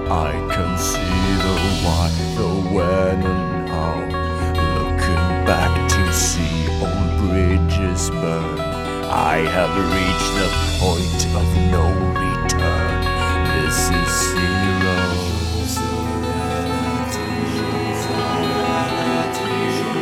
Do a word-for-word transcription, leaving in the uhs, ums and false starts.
I can see the why, the when and how. Looking back to see old bridges burn, I have reached the point of no